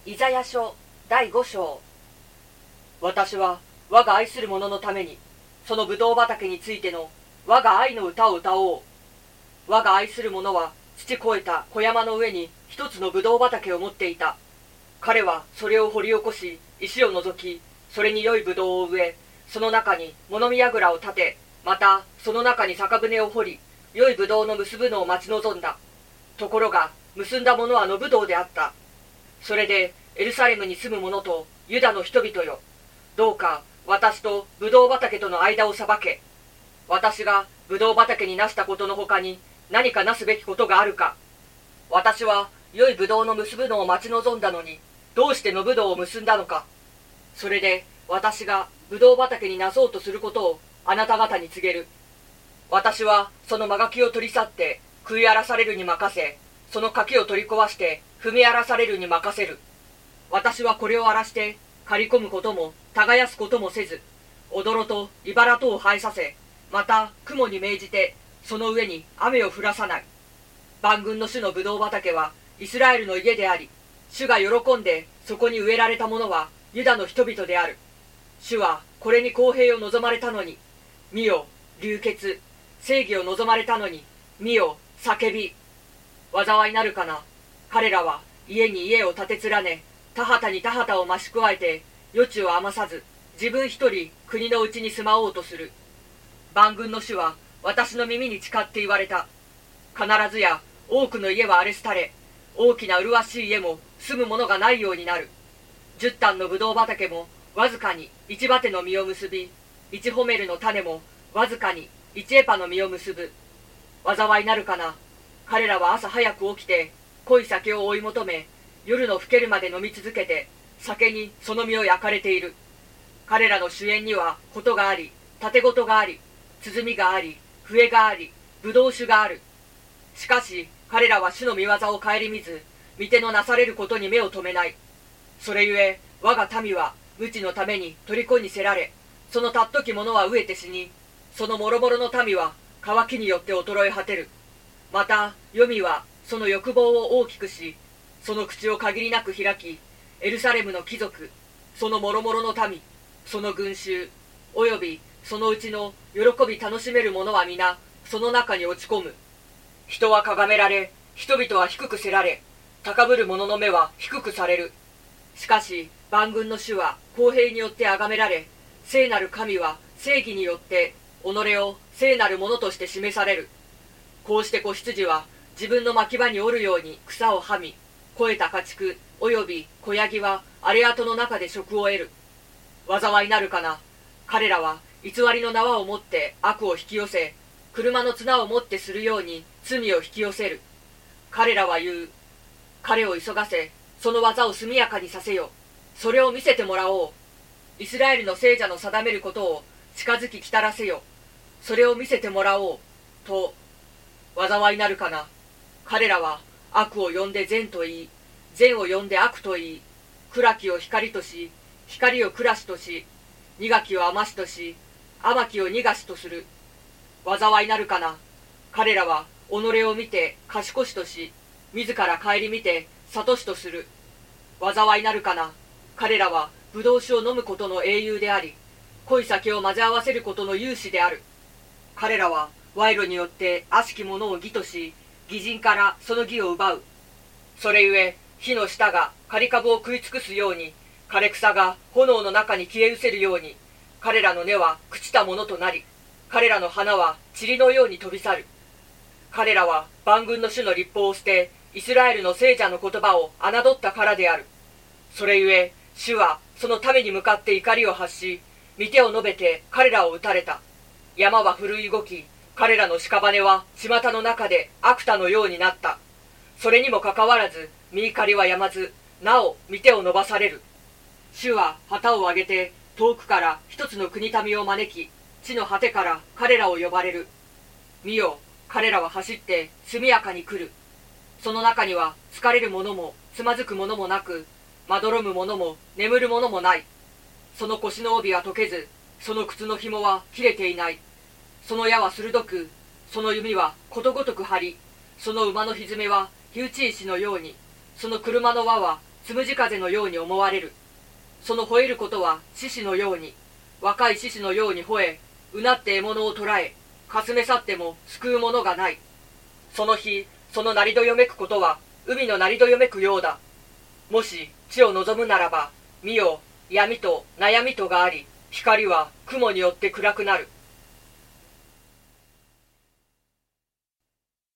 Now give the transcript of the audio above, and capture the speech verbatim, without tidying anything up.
イザヤ書だいご章。私は我が愛する者のためにそのブドウ畑についての我が愛の歌を歌おう。我が愛する者は土越えた小山の上に一つのブドウ畑を持っていた。彼はそれを掘り起こし、石を除き、それに良いブドウを植え、その中に物見櫓を立て、またその中に酒舟を掘り、良いブドウの結ぶのを待ち望んだ。ところが結んだものは野ブドウであった。それでエルサレムに住む者とユダの人々よ、どうか私とブドウ畑との間を裁け。私がブドウ畑になしたことのほかに何かなすべきことがあるか。私は良いブドウの結ぶのを待ち望んだのに、どうして野ブドウを結んだのか。それで私がブドウ畑になそうとすることをあなた方に告げる。私はその間垣を取り去って食い荒らされるに任せ、その柿を取り壊して踏み荒らされるに任せる。私はこれを荒らして刈り込むことも耕すこともせず、踊と茨とを生えさせ、また雲に命じてその上に雨を降らさない。万軍の主のブドウ畑はイスラエルの家であり、主が喜んでそこに植えられたものはユダの人々である。主はこれに公平を望まれたのに、見よ流血、正義を望まれたのに、見よ叫び。災いなるかな。彼らは家に家を建て連ね、田畑に田畑を増し加えて、余地を余さず、自分一人国のうちに住まおうとする。万軍の主は私の耳に誓って言われた。必ずや多くの家は荒れ廃れ、大きな麗しい家も住むものがないようになる。十反のブドウ畑もわずかに一バテの実を結び、一ホメルの種もわずかに一エパの実を結ぶ。災いなるかな。彼らは朝早く起きて濃い酒を追い求め、夜の更けるまで飲み続けて酒にその身を焼かれている。彼らの主宴にはことがあり、盾事があり、鼓があり、笛があり、ブドウ酒がある。しかし彼らは主の御業を顧みず、御手のなされることに目を留めない。それゆえ我が民は無知のために虜にせられ、その尊き者は飢えて死に、その諸々の民は渇きによって衰え果てる。また黄泉はその欲望を大きくし、その口を限りなく開き、エルサレムの貴族、その諸々の民、その群衆、およびそのうちの喜び楽しめる者は皆その中に落ち込む。人はかがめられ、人々は低くせられ、高ぶる者の目は低くされる。しかし万軍の主は公平によって崇められ、聖なる神は正義によって己を聖なるものとして示される。こうして子羊は自分の牧場におるように草をはみ、肥えた家畜および子ヤギは荒れ跡の中で食を得る。災いなるかな。彼らは偽りの縄を持って悪を引き寄せ、車の綱を持ってするように罪を引き寄せる。彼らは言う。彼を急がせ、その技を速やかにさせよ。それを見せてもらおう。イスラエルの聖者の定めることを近づき来たらせよ。それを見せてもらおう。と。災いなるかな。彼らは悪を呼んで善と言い、善を呼んで悪と言い、暗きを光とし、光を暗しとし、苦きを甘しとし、甘きを苦しとする。災いなるかな。彼らは己を見て賢しとし、自ら顧みて諭しとする。災いなるかな。彼らはブドウ酒を飲むことの英雄であり、濃い酒を混ぜ合わせることの勇士である。彼らは賄賂によって悪しき者を義とし、義人からその義を奪う。それゆえ火の下が刈り株を食い尽くすように、枯れ草が炎の中に消え失せるように、彼らの根は朽ちたものとなり、彼らの花は塵のように飛び去る。彼らは万軍の主の律法を捨て、イスラエルの聖者の言葉を侮ったからである。それゆえ主はその民に向かって怒りを発し、御手を述べて彼らを打たれた。山は震い動き、彼らの屍は巷の中で悪田のようになった。それにもかかわらず身怒りはやまず、なお御手を伸ばされる。主は旗を上げて遠くから一つの国民を招き、地の果てから彼らを呼ばれる。見よ、彼らは走って速やかに来る。その中には疲れる者もつまずく者もなく、まどろむ者も眠る者もない。その腰の帯は解けず、その靴の紐は切れていない。その矢は鋭く、その弓はことごとく張り、その馬のひづめは火打ち石のように、その車の輪はつむじ風のように思われる。その吠えることは獅子のように、若い獅子のように吠え、うなって獲物を捕らえ、かすめ去っても救うものがない。その日、その鳴りどよめくことは、海の鳴りどよめくようだ。もし地を望むならば、見よ、闇と悩みとがあり、光は雲によって暗くなる。